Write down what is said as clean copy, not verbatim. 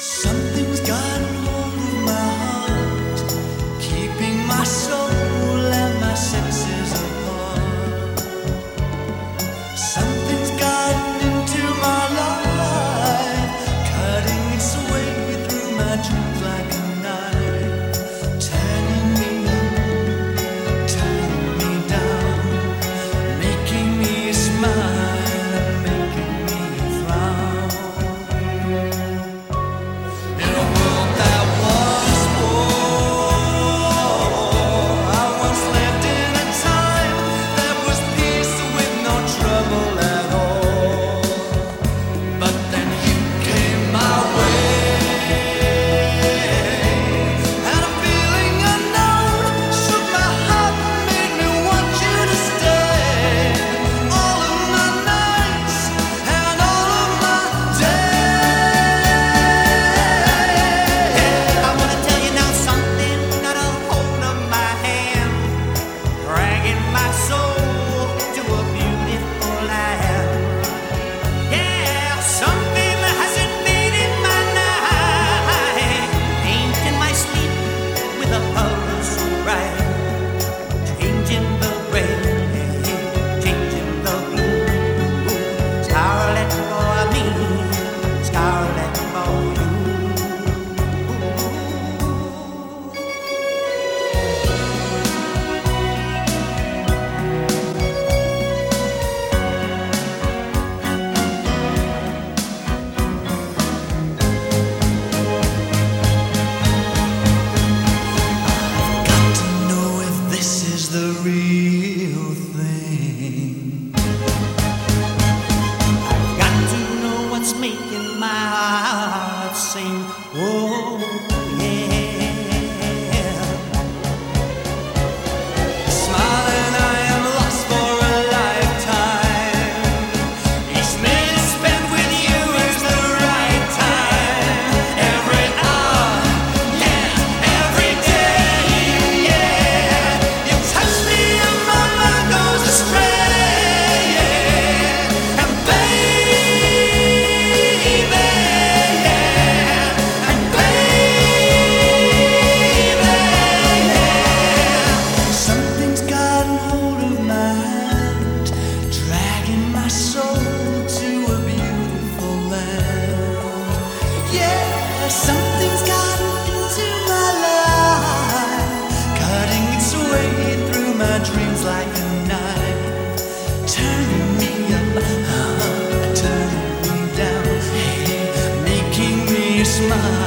Something's gotten hold of my heart, keeping my soul and my senses apart. Something's gotten into my life, cutting its way through my dreams like a knife, turning me up, turning me down, making me smile and making me frown. In a world that was war, I once lived in a time that was peace with no trouble at all. But then you came my way, and a feeling unknown shook my heart, made me want you to stay. All of my nights and all of my days. I wanna tell you now something, got a hold of my hand, dragging my soul to a beautiful land. Yeah, something has invaded my night, painting my sleep with a color so bright, changing the gray, changing the blue. Scarlet for me, scarlet for you. Got to know if this is the real thing. Got to know what's making my heart sing. Oh, yeah. Smiling, I am lost for a lifetime. Each minute spent with you is the right time. Every hour, yeah, every day, yeah. You touch me and my mind goes astray. And baby, yeah, and baby, yeah. Something's gotten hold of my hand, dragging my soul to a beautiful land. Yeah, something's gotten into my life, cutting its way through my dreams like a knife, turning me up, turning me down, hey, making me smile.